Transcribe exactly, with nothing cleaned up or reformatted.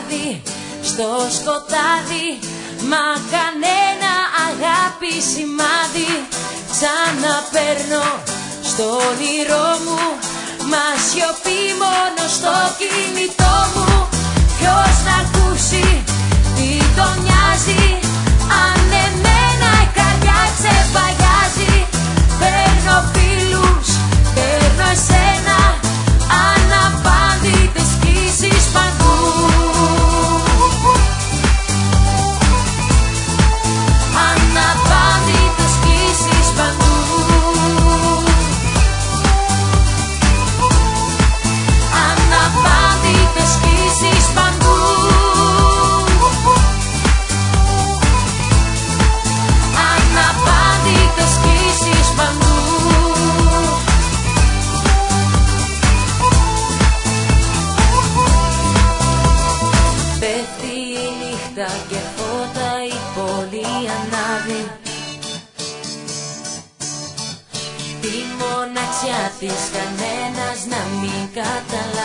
βράδυ στο σκοτάδι, μα κανένα αγάπη σημάδι. Ξαναπέρνω στο όνειρό μου, μα σιωπή μόνο στο κινητό μου. Ποιος να ακούσει τι τον νοιάζει, αν εμένα η καρδιά ξεπαγιάζει. Παίρνω φίλους, παίρνω εσένα, αναπάντητες κλήσεις παντού. Αναπάντητες κλήσεις παντού. Αναπάντητες κλήσεις παντού. Αναπάντητες κλήσεις παντού. Πέφτει η νύχτα και φώτα η πόλη ανάβει. Τη μοναξιά της κανένας να μην καταλάβει.